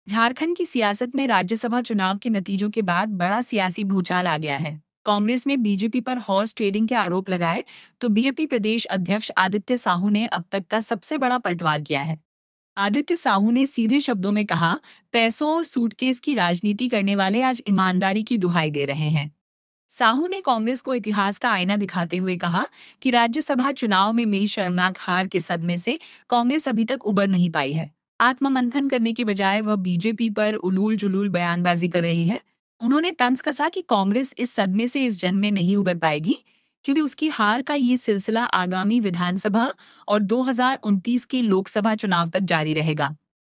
झारखंड की सियासत में राज्यसभा चुनाव के नतीजों के बाद बड़ा सियासी भूचाल आ गया है। कांग्रेस ने बीजेपी पर हॉर्स ट्रेडिंग के आरोप लगाए, तो बीजेपी प्रदेश अध्यक्ष आदित्य साहू ने अब तक का सबसे बड़ा पलटवार किया है। आदित्य साहू ने सीधे शब्दों में कहा, पैसों और सूटकेस की राजनीति करने वाले आज ईमानदारी की दुहाई दे रहे हैं। साहू ने कांग्रेस को इतिहास का आईना दिखाते हुए कहा कि राज्यसभा चुनाव में मिली शर्मनाक हार के सदमे से कांग्रेस अभी तक उबर नहीं पाई है। आत्ममंथन करने की बजाय वह बीजेपी पर उलूल जुलूल बयानबाजी कर रही है। उन्होंने तंज कसा कि कांग्रेस इस सदमे से इस जन्म में नहीं उबर पाएगी, क्योंकि उसकी हार का ये सिलसिला आगामी विधानसभा और 2029 के लोकसभा चुनाव तक जारी रहेगा।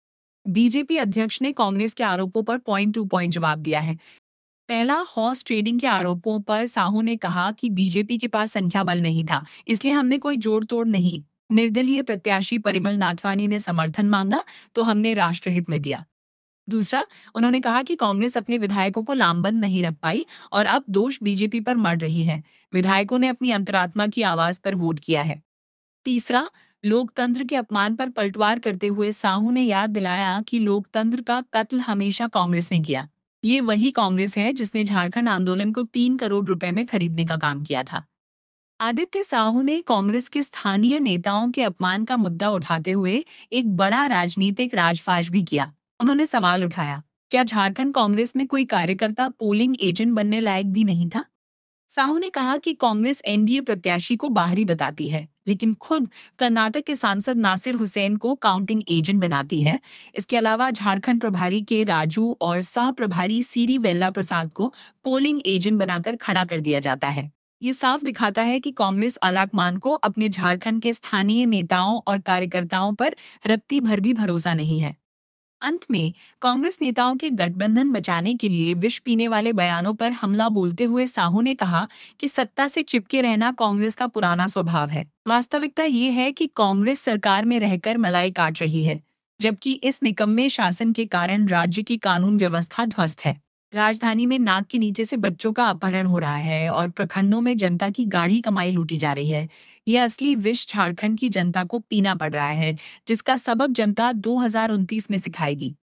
बीजेपी अध्यक्ष ने कांग्रेस के आरोपों पर पॉइंट टू पॉइंट जवाब दिया है। पहला, हॉर्स ट्रेडिंग के आरोपों पर साहू ने कहा कि बीजेपी के पास संख्या बल नहीं था, इसलिए हमने कोई जोड़ तोड़ नहीं। निर्दलीय प्रत्याशी परिमल नाथवानी ने समर्थन मांगा, तो हमने राष्ट्रहित में दिया। दूसरा, उन्होंने कहा कि कांग्रेस अपने विधायकों को लामबंद नहीं रख पाई और अब दोष बीजेपी पर मढ़ रही है। विधायकों ने अपनी अंतरात्मा की आवाज पर वोट किया है। तीसरा, लोकतंत्र के अपमान पर पलटवार करते हुए साहू ने याद दिलाया कि लोकतंत्र का कत्ल हमेशा कांग्रेस ने किया। ये वही कांग्रेस है जिसने झारखंड आंदोलन को 3 करोड़ रुपए में खरीदने का काम किया था। आदित्य साहू ने कांग्रेस के स्थानीय नेताओं के अपमान का मुद्दा उठाते हुए एक बड़ा राजनीतिक राजफाश भी किया। उन्होंने सवाल उठाया, क्या झारखंड कांग्रेस में कोई कार्यकर्ता पोलिंग एजेंट बनने लायक भी नहीं था? साहू ने कहा कि कांग्रेस एनडीए प्रत्याशी को बाहरी बताती है, लेकिन खुद कर्नाटक के सांसद नासिर हुसैन को काउंटिंग एजेंट बनाती है। इसके अलावा झारखंड प्रभारी के राजू और सह प्रभारी सीरी वेल्ला प्रसाद को पोलिंग एजेंट बनाकर खड़ा कर दिया जाता है। ये साफ दिखाता है कि कांग्रेस आलाकमान को अपने झारखंड के स्थानीय नेताओं और कार्यकर्ताओं पर रत्ती भर भी भरोसा नहीं है। अंत में, कांग्रेस नेताओं के गठबंधन बचाने के लिए विष पीने वाले बयानों पर हमला बोलते हुए साहू ने कहा कि सत्ता से चिपके रहना कांग्रेस का पुराना स्वभाव है। वास्तविकता ये है कि कांग्रेस सरकार में रहकर मलाई काट रही है, जबकि इस निकम्मे शासन के कारण राज्य की कानून व्यवस्था ध्वस्त है। राजधानी में नाक के नीचे से बच्चों का अपहरण हो रहा है और प्रखंडों में जनता की गाढ़ी कमाई लूटी जा रही है। यह असली विष झारखंड की जनता को पीना पड़ रहा है, जिसका सबक जनता 2029 में सिखाएगी।